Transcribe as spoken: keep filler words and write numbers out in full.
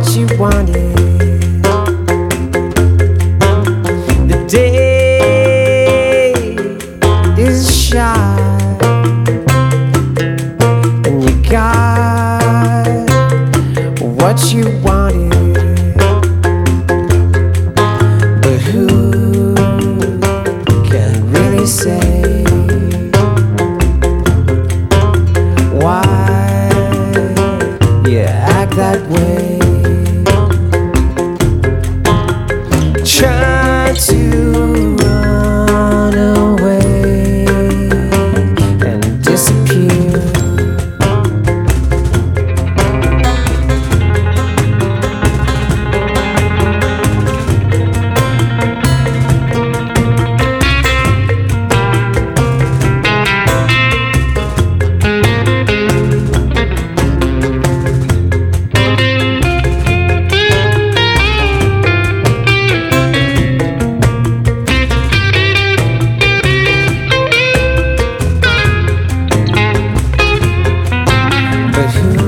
what you wanted. The day is shot, and you got what you wanted. But who can really say why you act that way? Try to run away and disappear. But who